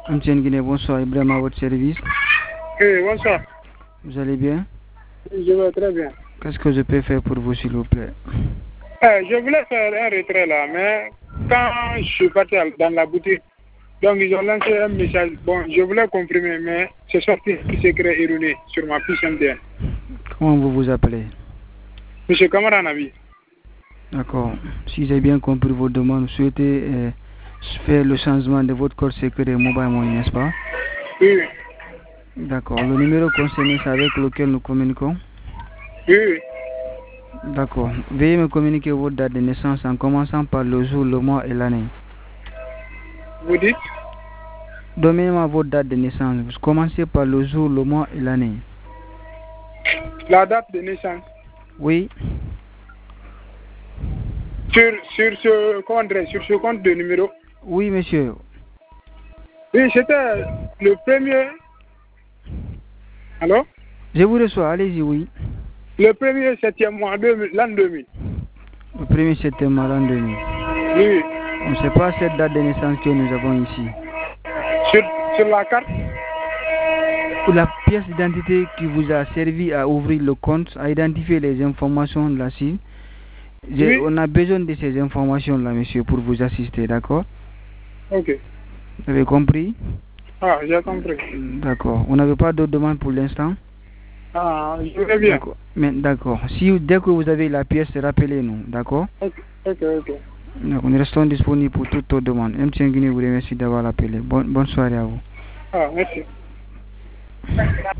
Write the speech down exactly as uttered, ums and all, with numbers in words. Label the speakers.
Speaker 1: Amtienne Guinée, bonsoir. Ibrahim à votre service.
Speaker 2: Oui, bonsoir.
Speaker 1: Vous allez bien?
Speaker 2: Je vais très bien.
Speaker 1: Qu'est-ce que je peux faire pour vous, s'il vous plaît?
Speaker 2: Eh, je voulais faire un retrait là, mais quand je suis parti dans la boutique, donc ils ont lancé un message. Bon, je voulais comprimer, mais c'est sorti qui s'écrit erroné sur ma fiche M T N.
Speaker 1: Comment vous vous appelez?
Speaker 2: Monsieur Kamara Nabi.
Speaker 1: D'accord. Si j'ai bien compris vos demandes, vous souhaitez euh, faire le changement de votre code secret mobile money, n'est-ce pas?
Speaker 2: Oui.
Speaker 1: D'accord. Le numéro concerné, c'est avec lequel nous communiquons?
Speaker 2: Oui.
Speaker 1: D'accord. Veuillez me communiquer votre date de naissance en commençant par le jour, le mois et l'année.
Speaker 2: Vous dites?
Speaker 1: Donnez-moi votre date de naissance. Vous commencez par le jour, le mois et l'année.
Speaker 2: La date de naissance?
Speaker 1: Oui.
Speaker 2: Sur, sur, ce, comment dire, sur ce compte de numéro?
Speaker 1: Oui, monsieur.
Speaker 2: Oui, c'était le premier. Allô?
Speaker 1: Je vous reçois, allez-y, oui.
Speaker 2: Le premier septième mois, l'an deux mille.
Speaker 1: Le premier septembre l'an deux mille.
Speaker 2: Oui.
Speaker 1: On ne sait pas cette date de naissance que nous avons ici.
Speaker 2: Sur, sur la carte?
Speaker 1: Pour la pièce d'identité qui vous a servi à ouvrir le compte, à identifier les informations de la cible. Oui. On a besoin de ces informations-là, monsieur, pour vous assister, d'accord?
Speaker 2: Ok.
Speaker 1: Vous avez compris?
Speaker 2: Ah, j'ai compris.
Speaker 1: D'accord. Vous n'avez pas d'autres demandes pour l'instant?
Speaker 2: Ah, je vais bien.
Speaker 1: D'accord. Mais d'accord. Si dès que vous avez la pièce, rappelez-nous, d'accord?
Speaker 2: Ok, ok, ok.
Speaker 1: Donc, nous restons disponibles pour toutes vos demandes. M T N Guinée vous remercie d'avoir appelé. Bonne, bonne soirée à vous.
Speaker 2: Ah, merci.